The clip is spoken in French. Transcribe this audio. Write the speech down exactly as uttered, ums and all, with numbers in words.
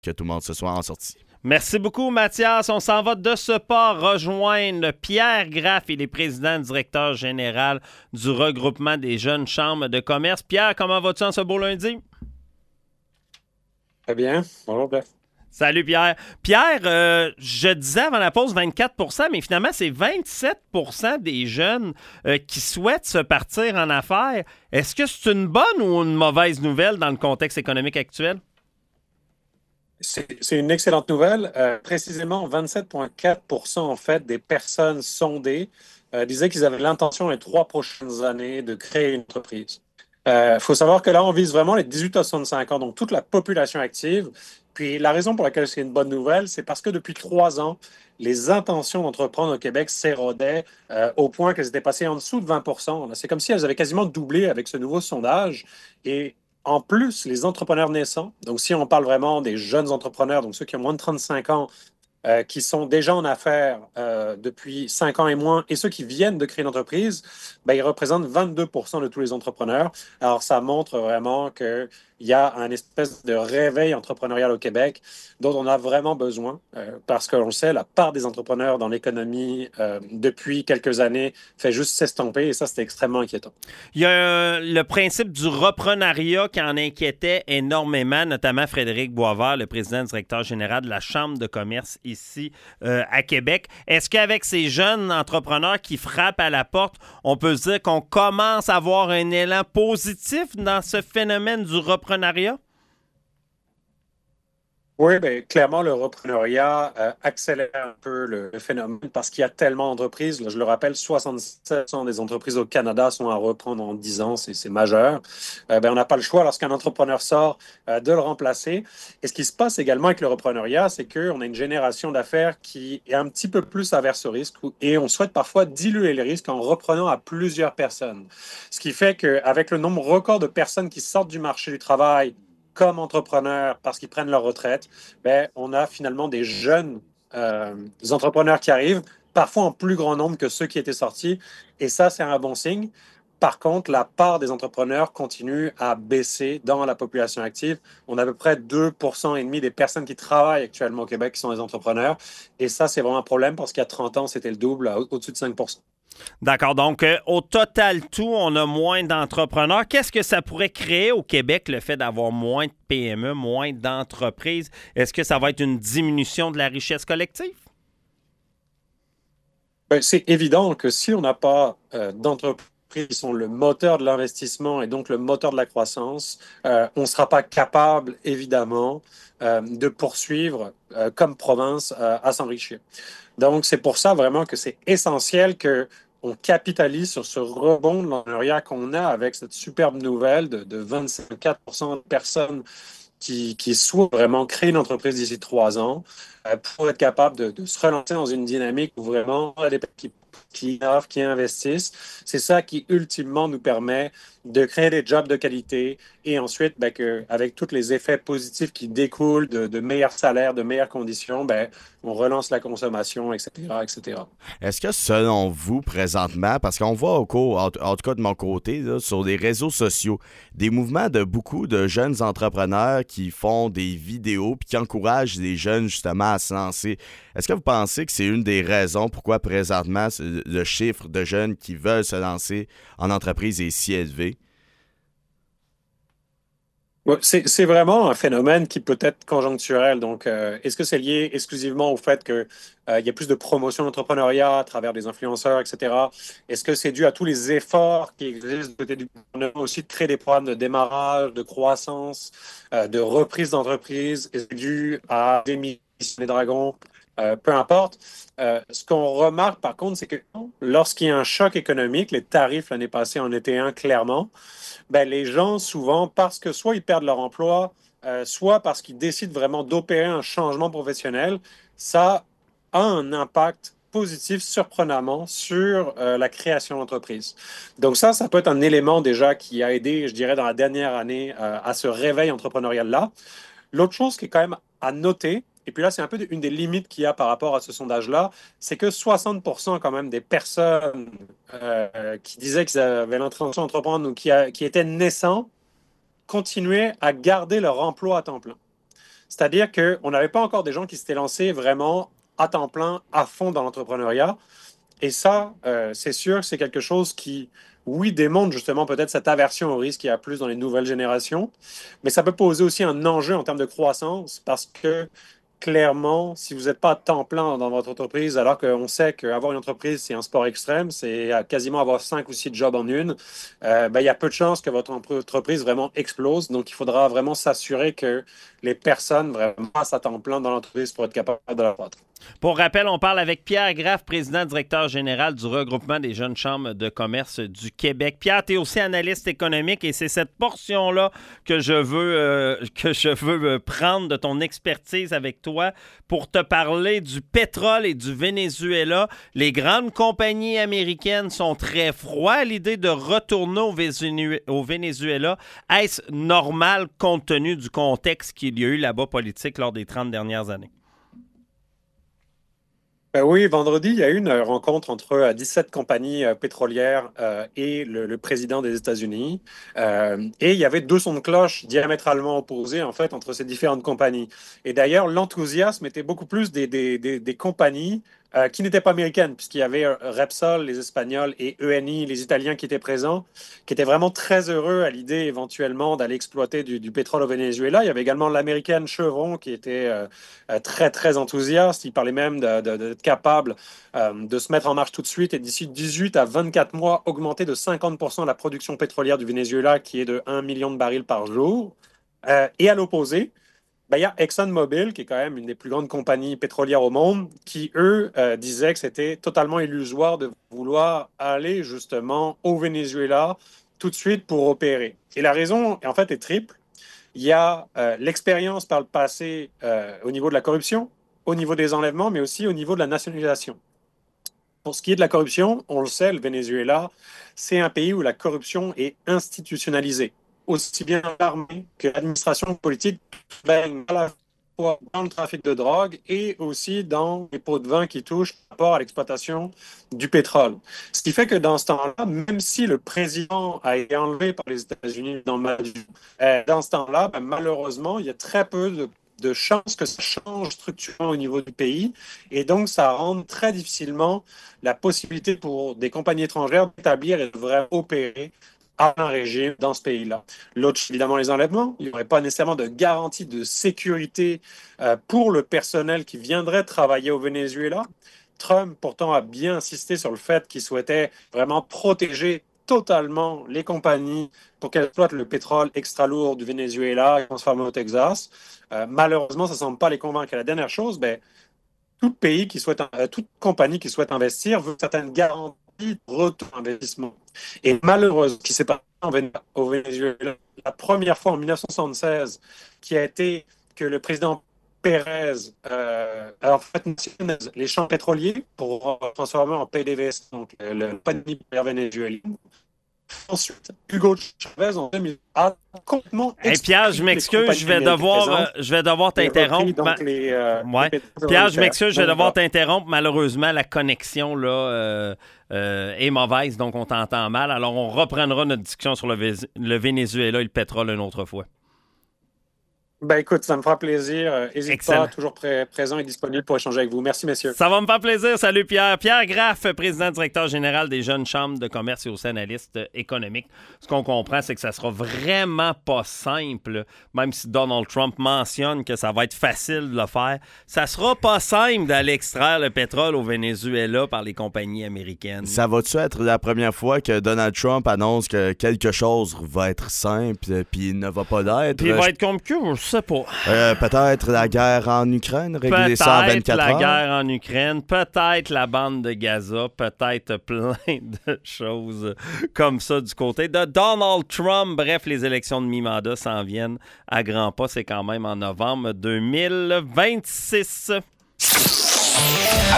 que tout le monde se soit en sorti. Merci beaucoup, Mathias. On s'en va de ce pas rejoindre Pierre Graff. Il est président directeur général du regroupement des jeunes chambres de commerce. Pierre, comment vas-tu en ce beau lundi? Très bien. Bonjour, Pierre. Salut, Pierre. Pierre, euh, je disais avant la pause vingt-quatre pour cent, mais finalement, c'est vingt-sept pour cent des jeunes euh, qui souhaitent se partir en affaires. Est-ce que c'est une bonne ou une mauvaise nouvelle dans le contexte économique actuel? C'est, c'est une excellente nouvelle. Euh, précisément, vingt-sept virgule quatre pour cent en fait des personnes sondées euh, disaient qu'ils avaient l'intention les trois prochaines années de créer une entreprise. Il euh, faut savoir que là, on vise vraiment les dix-huit à soixante-cinq ans, donc toute la population active. Puis la raison pour laquelle c'est une bonne nouvelle, c'est parce que depuis trois ans, les intentions d'entreprendre au Québec s'érodaient euh, au point qu'elles étaient passées en dessous de vingt pour cent. C'est comme si elles avaient quasiment doublé avec ce nouveau sondage. Et en plus, les entrepreneurs naissants, donc si on parle vraiment des jeunes entrepreneurs, donc ceux qui ont moins de trente-cinq ans, euh, qui sont déjà en affaires euh, depuis cinq ans et moins, et ceux qui viennent de créer une entreprise, ben, ils représentent vingt-deux pour cent de tous les entrepreneurs. Alors, ça montre vraiment qu'il y a un espèce de réveil entrepreneurial au Québec dont on a vraiment besoin, euh, parce que l'on sait, la part des entrepreneurs dans l'économie euh, depuis quelques années fait juste s'estomper, et ça, c'est extrêmement inquiétant. Il y a euh, le principe du reprenariat qui en inquiétait énormément, notamment Frédéric Boisvert, le président directeur général de la Chambre de commerce ici euh, à Québec. Est-ce qu'avec ces jeunes entrepreneurs qui frappent à la porte, on peut se dire qu'on commence à avoir un élan positif dans ce phénomène du reprenariat? Oui, bien, clairement, le reprenariat euh, accélère un peu le, le phénomène parce qu'il y a tellement d'entreprises. Là, je le rappelle, soixante-sept pour cent des entreprises au Canada sont à reprendre en dix ans, c'est, c'est majeur. Euh, ben, on n'a pas le choix lorsqu'un entrepreneur sort euh, de le remplacer. Et ce qui se passe également avec le reprenariat, c'est qu'on a une génération d'affaires qui est un petit peu plus averse au risque et on souhaite parfois diluer le risque en reprenant à plusieurs personnes. Ce qui fait qu'avec le nombre record de personnes qui sortent du marché du travail comme entrepreneurs parce qu'ils prennent leur retraite, ben, on a finalement des jeunes euh, entrepreneurs qui arrivent, parfois en plus grand nombre que ceux qui étaient sortis. Et ça, c'est un bon signe. Par contre, la part des entrepreneurs continue à baisser dans la population active. On a à peu près deux pour cent et demi des personnes qui travaillent actuellement au Québec qui sont des entrepreneurs. Et ça, c'est vraiment un problème parce qu'il y a trente ans, c'était le double, au-dessus de cinq pour cent. D'accord. Donc, euh, au total tout, on a moins d'entrepreneurs. Qu'est-ce que ça pourrait créer au Québec, le fait d'avoir moins de P M E, moins d'entreprises? Est-ce que ça va être une diminution de la richesse collective? Ben, c'est évident que si on n'a pas euh, d'entreprises qui sont le moteur de l'investissement et donc le moteur de la croissance, euh, on ne sera pas capable, évidemment, euh, de poursuivre euh, comme province euh, à s'enrichir. Donc, c'est pour ça vraiment que c'est essentiel que on capitalise sur ce rebond de l'entrepreneuriat qu'on a avec cette superbe nouvelle de, de vingt-cinq virgule quatre pour cent de personnes qui, qui souhaitent vraiment créer une entreprise d'ici trois ans euh, pour être capable de, de se relancer dans une dynamique où vraiment il y a des personnes qui innovent, qui investissent. C'est ça qui, ultimement, nous permet de créer des jobs de qualité et ensuite, ben, que, avec tous les effets positifs qui découlent de, de meilleurs salaires, de meilleures conditions, ben, on relance la consommation, et cetera, et cetera. Est-ce que selon vous, présentement, parce qu'on voit au cours, en, en tout cas de mon côté, là, sur les réseaux sociaux, des mouvements de beaucoup de jeunes entrepreneurs qui font des vidéos puis qui encouragent les jeunes justement à se lancer. Est-ce que vous pensez que c'est une des raisons pourquoi présentement le chiffre de jeunes qui veulent se lancer en entreprise est si élevé? C'est, c'est vraiment un phénomène qui peut être conjoncturel. Donc, euh, est-ce que c'est lié exclusivement au fait qu'il euh, y a plus de promotion d'entrepreneuriat à travers des influenceurs, et cetera? Est-ce que c'est dû à tous les efforts qui existent du côté du gouvernement aussi de créer des programmes de démarrage, de croissance, euh, de reprise d'entreprise? Est-ce que c'est dû à des missions des dragons? Euh, peu importe. Euh, ce qu'on remarque, par contre, c'est que lorsqu'il y a un choc économique, les tarifs l'année passée en étaient un clairement, ben, les gens, souvent, parce que soit ils perdent leur emploi, euh, soit parce qu'ils décident vraiment d'opérer un changement professionnel, ça a un impact positif surprenamment sur euh, la création d'entreprise. Donc ça, ça peut être un élément déjà qui a aidé, je dirais, dans la dernière année euh, à ce réveil entrepreneurial-là. L'autre chose qui est quand même à noter, et puis là, c'est un peu une des limites qu'il y a par rapport à ce sondage-là, c'est que soixante pour cent quand même des personnes euh, qui disaient qu'ils avaient l'intention d'entreprendre ou qui, a, qui étaient naissants continuaient à garder leur emploi à temps plein. C'est-à-dire qu'on n'avait pas encore des gens qui s'étaient lancés vraiment à temps plein, à fond dans l'entrepreneuriat. Et ça, euh, c'est sûr, c'est quelque chose qui, oui, démontre justement peut-être cette aversion au risque qu'il y a plus dans les nouvelles générations, mais ça peut poser aussi un enjeu en termes de croissance parce que clairement, si vous n'êtes pas à temps plein dans votre entreprise, alors qu'on sait qu'avoir une entreprise, c'est un sport extrême, c'est quasiment avoir cinq ou six jobs en une, euh, ben, il y a peu de chances que votre entreprise vraiment explose. Donc, il faudra vraiment s'assurer que les personnes vraiment passent à temps plein dans l'entreprise pour être capable de la battre. Pour rappel, on parle avec Pierre Graff, président directeur général du regroupement des jeunes chambres de commerce du Québec. Pierre, tu es aussi analyste économique et c'est cette portion-là que je veux, euh, que je veux prendre de ton expertise avec toi pour te parler du pétrole et du Venezuela. Les grandes compagnies américaines sont très froides à l'idée de retourner au, Vénézuela. au Venezuela. Est-ce normal compte tenu du contexte qu'il y a eu là-bas politique lors des trente dernières années? Ben oui, vendredi, il y a eu une rencontre entre euh, dix-sept compagnies euh, pétrolières euh, et le, le président des États-Unis. Euh, et il y avait deux sons de cloche diamétralement opposés, en fait, entre ces différentes compagnies. Et d'ailleurs, l'enthousiasme était beaucoup plus des, des, des, des compagnies euh, qui n'étaient pas américaines, puisqu'il y avait euh, Repsol, les Espagnols, et E N I, les Italiens qui étaient présents, qui étaient vraiment très heureux à l'idée éventuellement d'aller exploiter du, du pétrole au Venezuela. Il y avait également l'américaine Chevron qui était euh, euh, très, très enthousiaste. Il parlait même de, de, de capable euh, de se mettre en marche tout de suite et d'ici dix-huit à vingt-quatre mois, augmenter de cinquante pour cent la production pétrolière du Venezuela qui est de un million de barils par jour. Euh, et à l'opposé, ben, il y a ExxonMobil, qui est quand même une des plus grandes compagnies pétrolières au monde, qui, eux, euh, disaient que c'était totalement illusoire de vouloir aller justement au Venezuela tout de suite pour opérer. Et la raison, en fait, est triple. Il y a euh, l'expérience par le passé euh, au niveau de la corruption, au niveau des enlèvements, mais aussi au niveau de la nationalisation. Pour ce qui est de la corruption, on le sait, le Venezuela, c'est un pays où la corruption est institutionnalisée. Aussi bien l'armée que l'administration politique baigne à la fois dans le trafic de drogue et aussi dans les pots de vin qui touchent par rapport à l'exploitation du pétrole. Ce qui fait que dans ce temps-là, même si le président a été enlevé par les États-Unis dans, euh, dans ce temps-là, ben, malheureusement, il y a très peu de de chances que ça change structurellement au niveau du pays. Et donc, ça rend très difficilement la possibilité pour des compagnies étrangères d'établir et de vraiment opérer à un régime dans ce pays-là. L'autre, évidemment, les enlèvements. Il n'y aurait pas nécessairement de garantie de sécurité euh, pour le personnel qui viendrait travailler au Venezuela. Trump, pourtant, a bien insisté sur le fait qu'il souhaitait vraiment protéger totalement les compagnies pour qu'elles exploitent le pétrole extra lourd du Venezuela transformé au Texas. Euh, malheureusement, ça ne semble pas les convaincre. Et la dernière chose, ben, tout pays qui souhaite, euh, toute compagnie qui souhaite investir veut certaines garanties de retour d'investissement. Et malheureusement, ce qui s'est passé au Venezuela, la première fois en mille neuf cent soixante-seize, qui a été que le président Pérez euh, a en fait les champs pétroliers pour transformer en P D V S, donc le compagnie vénézuélienne. Ensuite, Hugo Chavez en deux mille a complètement. Hey Pierre, je m'excuse, je vais devoir, euh, je vais devoir t'interrompre. Ma... Les, euh, ouais. Pierre, je m'excuse, je vais devoir t'interrompre. Malheureusement, la connexion là euh, euh, est mauvaise, donc on t'entend mal. Alors, on reprendra notre discussion sur le, Vé- le Venezuela et le pétrole une autre fois. Ben écoute, ça me fera plaisir. N'hésite pas, toujours pré- présent et disponible pour échanger avec vous. Merci, messieurs. Ça va me faire plaisir. Salut, Pierre. Pierre Graff, président directeur général des jeunes chambres de commerce et aussi analyste économique. Ce qu'on comprend, c'est que ça sera vraiment pas simple, même si Donald Trump mentionne que ça va être facile de le faire. Ça sera pas simple d'aller extraire le pétrole au Venezuela par les compagnies américaines. Ça va-tu être la première fois que Donald Trump annonce que quelque chose va être simple puis il ne va pas l'être? Puis il va être compliqué, je sais pas. Euh, peut-être la guerre en Ukraine, régler ça en vingt-quatre heures. Peut-être la guerre en Ukraine, peut-être la bande de Gaza, peut-être plein de choses comme ça du côté de Donald Trump. Bref, les élections de mi-mandat s'en viennent à grands pas. C'est quand même en novembre deux mille vingt-six.